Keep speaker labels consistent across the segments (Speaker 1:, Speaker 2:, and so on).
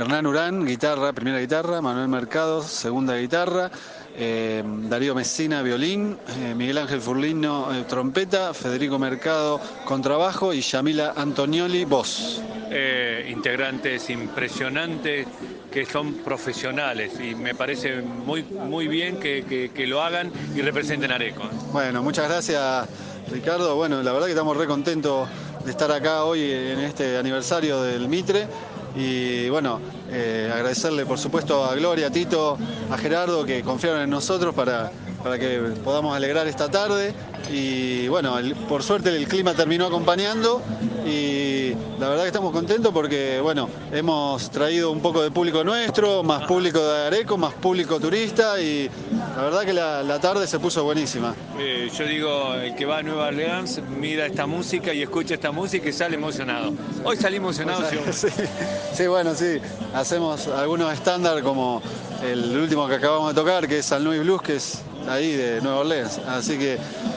Speaker 1: Hernán Urán, guitarra, primera guitarra, Manuel Mercado, segunda guitarra, Darío Messina, violín, Miguel Ángel Furlino, trompeta, Federico Mercado, contrabajo y Yamila Antonioli, voz.
Speaker 2: Integrantes impresionantes que son profesionales y me parece muy bien que lo hagan y representen Areco.
Speaker 1: Bueno, muchas gracias, Ricardo. Bueno, la verdad que estamos re contentos de estar acá hoy en este aniversario del Mitre. Y bueno, agradecerle por supuesto a Gloria, a Tito, a Gerardo que confiaron en nosotros para que podamos alegrar esta tarde. Y bueno, por suerte el clima terminó acompañando y la verdad que estamos contentos porque bueno, hemos traído un poco de público nuestro, más público de Areco, más público turista y la verdad que la tarde se puso buenísima.
Speaker 2: Yo digo, el que va a Nueva Orleans mira esta música y escucha esta música y sale emocionado. Hoy salí emocionado.
Speaker 1: Sí, bueno, sí, hacemos algunos estándar como el último que acabamos de tocar, que es San Luis Blues, que es ahí de Nueva Orleans. Así que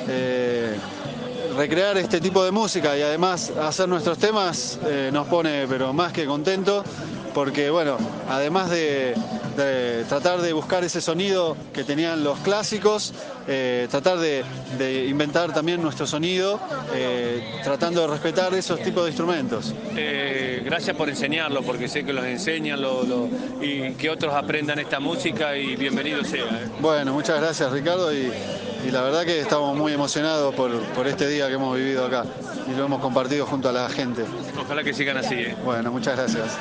Speaker 1: recrear este tipo de música y además hacer nuestros temas nos pone pero más que contentos, porque bueno, además de tratar de buscar ese sonido que tenían los clásicos, tratar de inventar también nuestro sonido, tratando de respetar esos tipos de instrumentos.
Speaker 2: Gracias por enseñarlo, porque sé que los enseñan y que otros aprendan esta música y bienvenido sea.
Speaker 1: Bueno, muchas gracias Ricardo y la verdad que estamos muy emocionados por este día que hemos vivido acá y lo hemos compartido junto a la gente.
Speaker 2: Ojalá que sigan así.
Speaker 1: Bueno, muchas gracias.